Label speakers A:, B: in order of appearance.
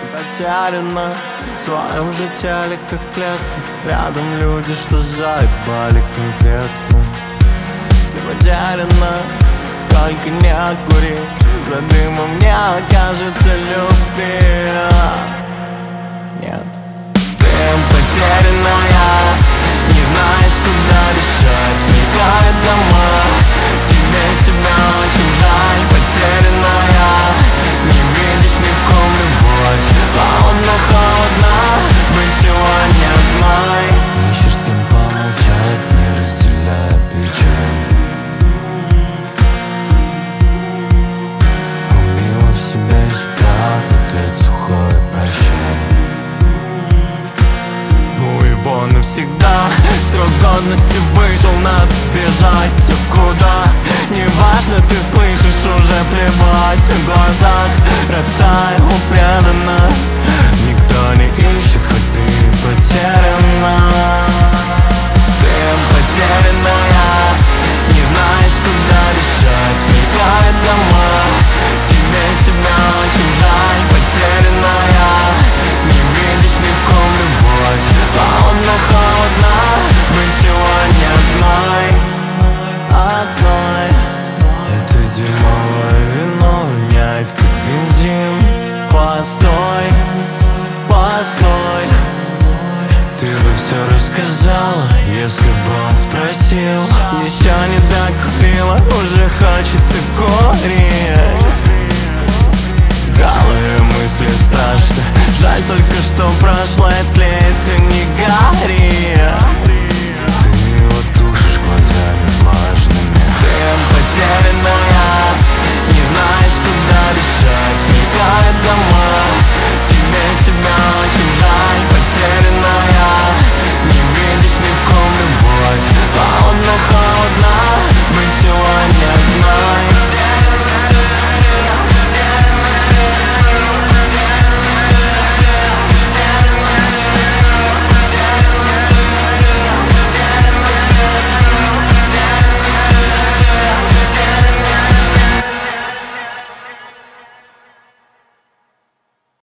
A: Потеряна в своем же теле, как клетка. Рядом люди, что заебали конкретно. Ты потеряна, сколько не кури, за дымом мне кажется любви. Нет. Ты потерянная, не знаешь, куда бежать. Мелькают дома, тебе себя очень жаль. Потерянная, не видишь ни в ком любовь. Холодно, быть сегодня одной. Ищешь с кем помолчать, не разделяя печаль. Убила в себе и себя, ответ сухой прощай. У его навсегда срок годности вышел, надо бежать. Все куда, неважно, ты слышишь, уже плевать. На глазах растаяла преданность. Никто не ищет, хоть ты потеряна. Ты потерянная, не знаешь, куда бежать. Мелькают дома, тебе себя очень жаль. Потерянная, не видишь ни в ком любовь. Холодно, быть сегодня одной. Это дерьмовое вино воняет, как бензин. Постой, ты бы все рассказала, если бы он спросил. Еще не докупила, уже хочется курить.